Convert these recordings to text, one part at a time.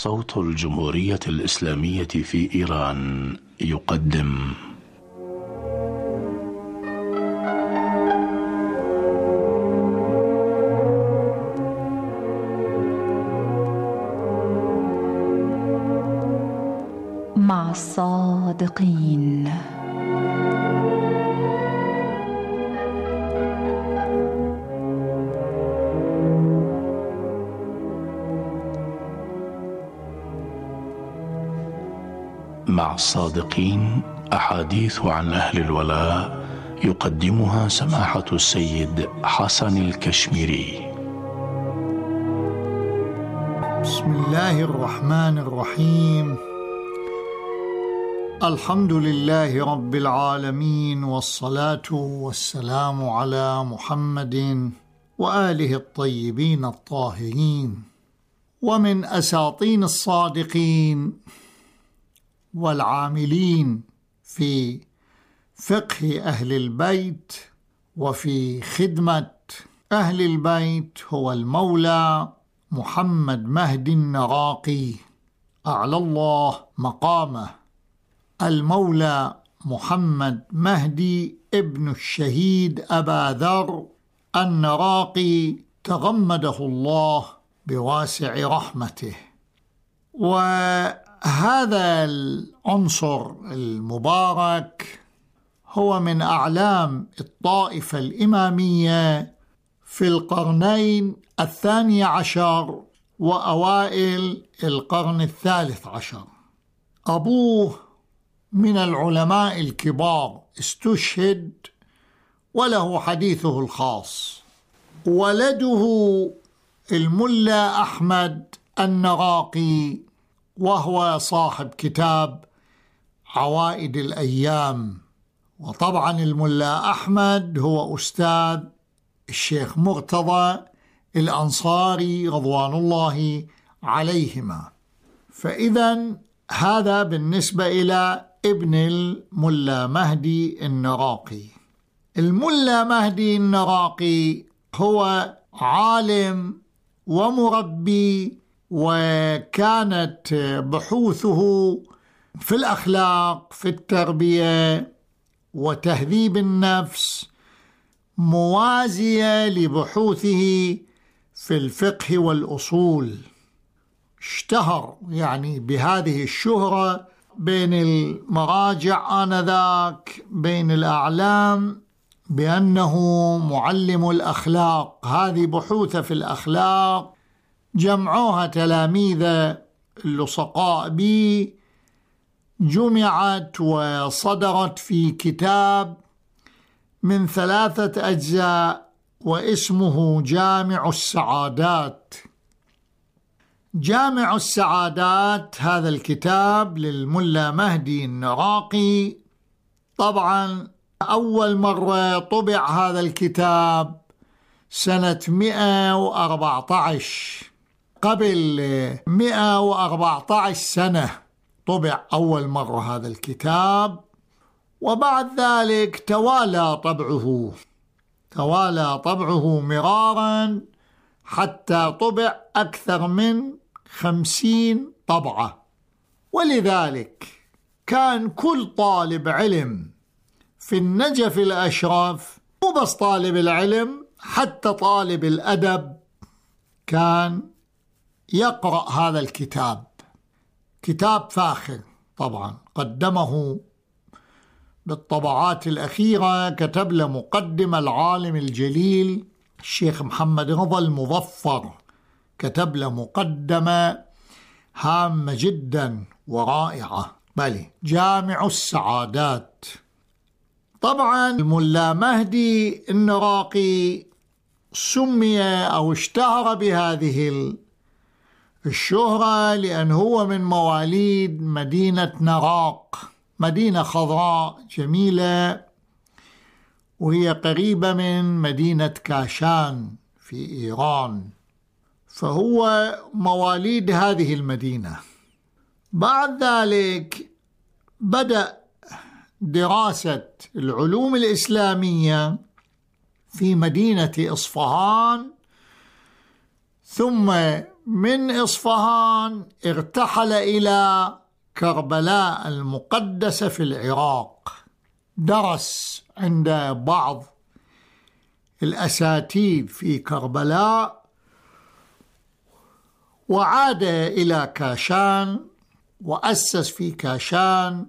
صوت الجمهورية الإسلامية في إيران يقدم مع الصادقين. مع الصادقين، أحاديث عن أهل الولاء يقدمها سماحة السيد حسن الكشميري. بسم الله الرحمن الرحيم. الحمد لله رب العالمين، والصلاة والسلام على محمد وآله الطيبين الطاهرين. ومن أساطين الصادقين والعاملين في فقه أهل البيت وفي خدمة أهل البيت هو المولى محمد مهدي النراقي أعلى الله مقامه. المولى محمد مهدي ابن الشهيد أبا ذر النراقي تغمده الله بواسع رحمته. وهذا العنصر المبارك هو من أعلام الطائفة الإمامية في القرنين 12 وأوائل القرن 13. أبوه من العلماء الكبار، استشهد وله حديثه الخاص. ولده الملا أحمد النراقي، وهو صاحب كتاب عوائد الأيام. وطبعا الملا أحمد هو أستاذ الشيخ مرتضى الأنصاري رضوان الله عليهما. فإذا هذا بالنسبة إلى ابن الملا مهدي النراقي. الملا مهدي النراقي هو عالم ومربي، وكانت بحوثه في الأخلاق، في التربية وتهذيب النفس، موازية لبحوثه في الفقه والأصول. اشتهر يعني بهذه الشهرة بين المراجع آنذاك، بين الأعلام، بأنه معلم الأخلاق. هذه بحوثة في الأخلاق جمعوها تلاميذ اللصقاء به، جمعت وصدرت في كتاب من 3 أجزاء واسمه جامع السعادات. جامع السعادات هذا الكتاب للملا مهدي النراقي. طبعا أول مرة طبع هذا الكتاب سنة 114، قبل 114 سنة طبع أول مرة هذا الكتاب. وبعد ذلك توالى طبعه مرارا حتى طبع أكثر من 50 طبعة. ولذلك كان كل طالب علم في النجف الأشرف، مو بس طالب العلم، حتى طالب الأدب، كان يقرأ هذا الكتاب. كتاب فاخر طبعا، قدمه بالطبعات الأخيرة، كتب له مقدمة العالم الجليل الشيخ محمد رضا المظفر، كتب له مقدمة هامة جدا ورائعة. جامع السعادات. طبعا الملا مهدي النراقي سمي أو اشتهر بهذه الشهرة لأن هو من مواليد مدينة نراق، مدينة خضراء جميلة، وهي قريبة من مدينة كاشان في إيران، فهو مواليد هذه المدينة. بعد ذلك بدأ دراسة العلوم الإسلامية في مدينة إصفهان، ثم من إصفهان ارتحل إلى كربلاء المقدسة في العراق، درس عند بعض الأساتذة في كربلاء، وعاد إلى كاشان وأسس في كاشان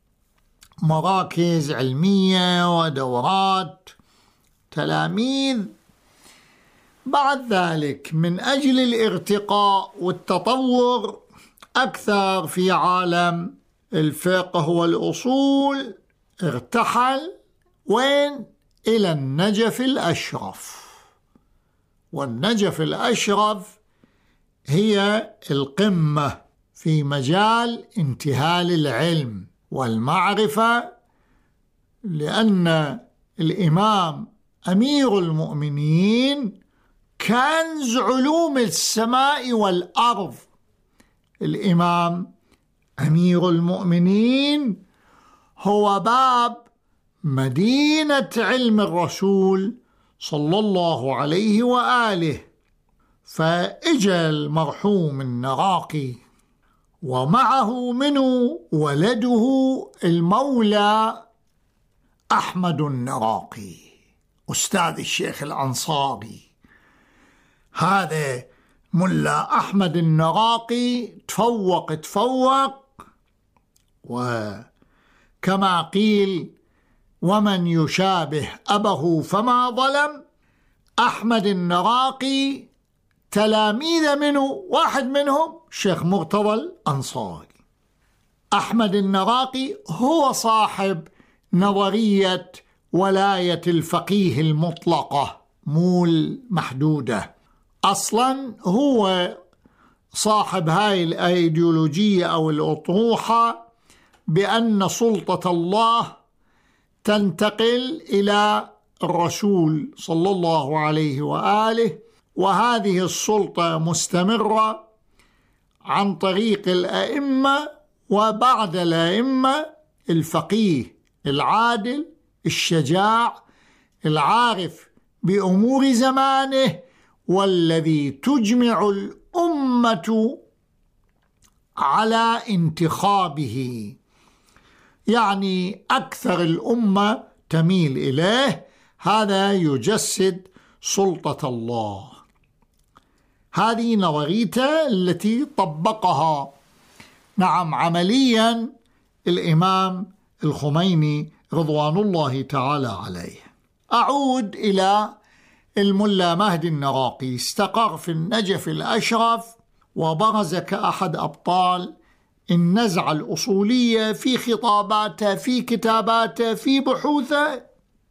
مراكز علمية ودورات تلاميذ. بعد ذلك من أجل الارتقاء والتطور أكثر في عالم الفقه والأصول ارتحل وين؟ إلى النجف الأشرف. والنجف الأشرف هي القمة في مجال انتهال العلم والمعرفة، لأن الإمام أمير المؤمنين كنز علوم السماء والأرض. الإمام أمير المؤمنين هو باب مدينة علم الرسول صلى الله عليه وآله. فإجى المرحوم النراقي ومعه منه ولده المولى أحمد النراقي أستاذ الشيخ الأنصاري. هذا ملا أحمد النراقي تفوق، وكما قيل ومن يشابه أبه فما ظلم. أحمد النراقي تلاميذ منه، واحد منهم الشيخ مرتضى الأنصاري. أحمد النراقي هو صاحب نظرية ولاية الفقيه المطلقة مو المحدودة. أصلا هو صاحب هاي الأيديولوجية أو الأطروحة بأن سلطة الله تنتقل إلى الرسول صلى الله عليه وآله، وهذه السلطة مستمرة عن طريق الأئمة، وبعد الأئمة الفقيه العادل الشجاع العارف بأمور زمانه، والذي تجمع الأمة على انتخابه، يعني أكثر الأمة تميل إليه. هذا يجسد سلطة الله. هذه نظريته التي طبقها عمليا الإمام الخميني رضوان الله تعالى عليه. أعود إلى الملا مهدي النراقي. استقر في النجف الأشرف وبرز كأحد أبطال النزعة الأصولية في خطاباته، في كتاباته، في بحوثه.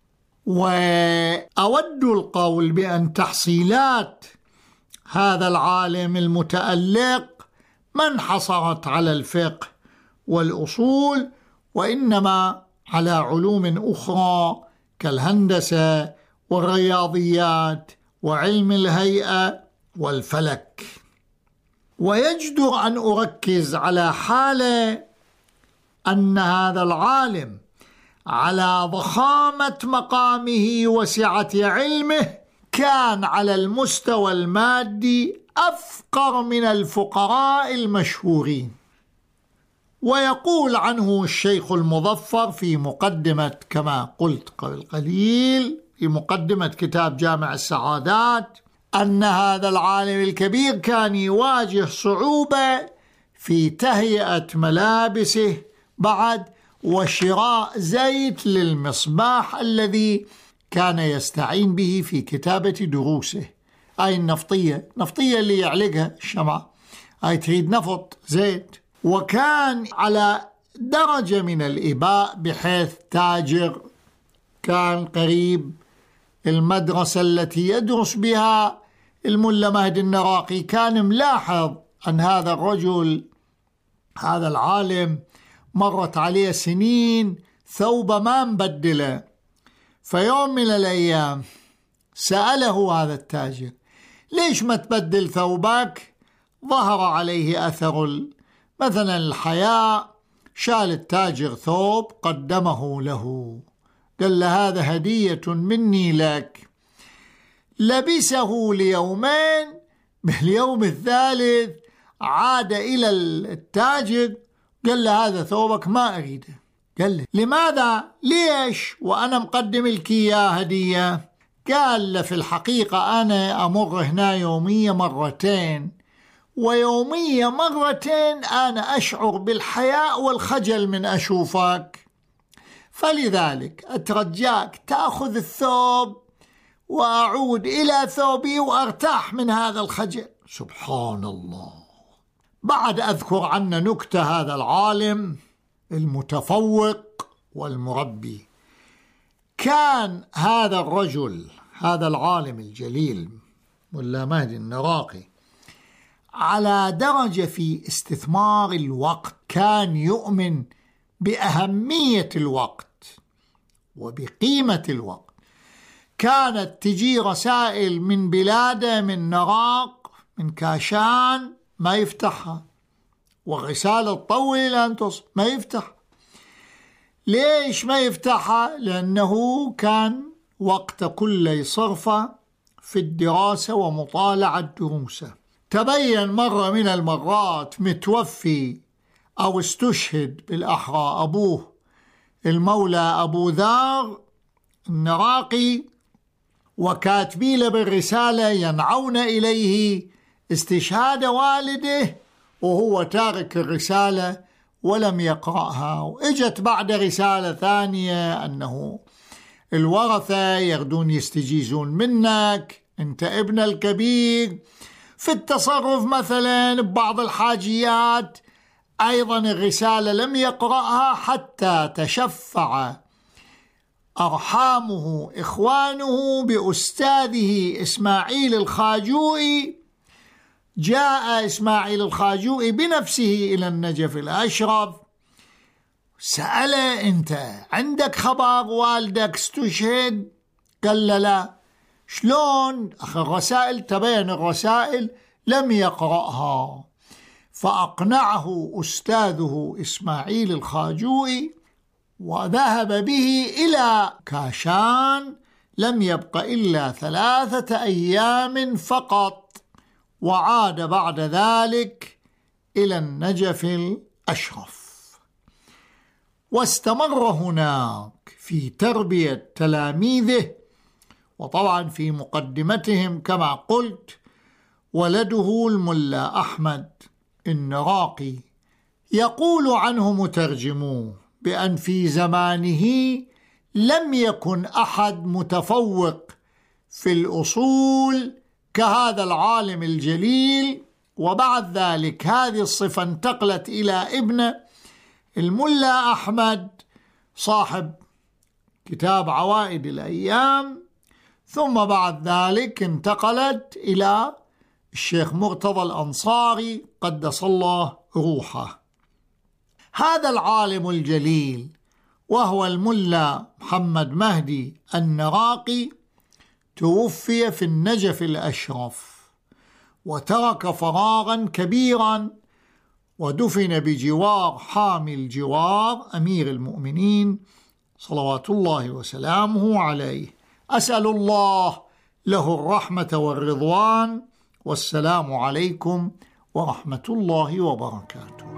وأود القول بأن تحصيلات هذا العالم المتألق ما انحصرت على الفقه والأصول، وإنما على علوم أخرى كالهندسة والرياضيات وعلم الهيئة والفلك. ويجدر أن أركز على حالة أن هذا العالم على ضخامة مقامه وسعة علمه كان على المستوى المادي أفقر من الفقراء المشهورين. ويقول عنه الشيخ المظفر في مقدمة، كما قلت قبل قليل، في مقدمة كتاب جامع السعادات، أن هذا العالم الكبير كان يواجه صعوبة في تهيئة ملابسه بعد، وشراء زيت للمصباح الذي كان يستعين به في كتابة دروسه. هاي النفطية اللي يعلقها الشمعة، هاي تريد نفط زيت. وكان على درجة من الإباء بحيث تاجر كان قريب المدرسة التي يدرس بها الملا مهدي النراقي، كان ملاحظ أن هذا الرجل، هذا العالم، مرت عليه سنين ثوبه ما مبدله. فيوم من الأيام سأله هذا التاجر: ليش ما تبدل ثوبك؟ ظهر عليه أثر مثلا الحياء. شال التاجر ثوب قدمه له، قال له: هذا هدية مني لك. لبسه ليومين باليوم الثالث عاد إلى التاجر، قال له هذا ثوبك ما أريده. قال له لماذا؟ ليش وأنا مقدم لك إياه هدية؟ قال له في الحقيقة أنا أمر هنا يومية مرتين، ويومية مرتين أنا أشعر بالحياء والخجل من أشوفك، فلذلك أترجاك تأخذ الثوب وأعود إلى ثوبي وأرتاح من هذا الخجل. سبحان الله. بعد أذكر عنا نكتة هذا العالم المتفوق والمربي. كان هذا الرجل، هذا العالم الجليل ملا مهدي النراقي، على درجة في استثمار الوقت، كان يؤمن بأهمية الوقت وبقيمة الوقت. كانت تجي رسائل من بلاده، من نراق، من كاشان، ما يفتحها، والرسالة تطول إلى أن تصل ما يفتح. ليش ما يفتحها؟ لأنه كان وقت كل يصرفه في الدراسة ومطالعة دروسه. تبين مرة من المرات متوفي أو استشهد بالأحرى أبوه المولى أبو ذر النراقي، وكاتبي له بالرسالة ينعون إليه استشهاد والده، وهو تارك الرسالة ولم يقرأها. وإجت بعد رسالة ثانية أنه الورثة يغدون يستجيزون منك، أنت ابن الكبير، في التصرف مثلا ببعض الحاجيات. أيضا الرسالة لم يقرأها حتى تشفع أرحامه إخوانه بأستاذه إسماعيل الخاجوئي. جاء إسماعيل الخاجوئي بنفسه إلى النجف الأشرف، سأله أنت عندك خبر والدك استشهد؟ قال له لا. شلون؟ أخي الرسائل، تبين الرسائل لم يقرأها. فأقنعه أستاذه إسماعيل الخاجوئي وذهب به إلى كاشان. لم يبق إلا 3 أيام فقط، وعاد بعد ذلك إلى النجف الأشرف، واستمر هناك في تربية تلاميذه. وطبعا في مقدمتهم كما قلت ولده الملا أحمد النراقي. يقول عنه مترجموه بأن في زمانه لم يكن أحد متفوق في الأصول كهذا العالم الجليل. وبعد ذلك هذه الصفة انتقلت إلى ابنه الملا أحمد صاحب كتاب عوائد الأيام، ثم بعد ذلك انتقلت إلى الشيخ مرتضى الأنصاري قدس الله روحه. هذا العالم الجليل وهو الملا محمد مهدي النراقي توفي في النجف الأشرف، وترك فراغا كبيرا، ودفن بجوار حامي الجوار أمير المؤمنين صلوات الله وسلامه عليه. أسأل الله له الرحمة والرضوان، والسلام عليكم ورحمة الله وبركاته.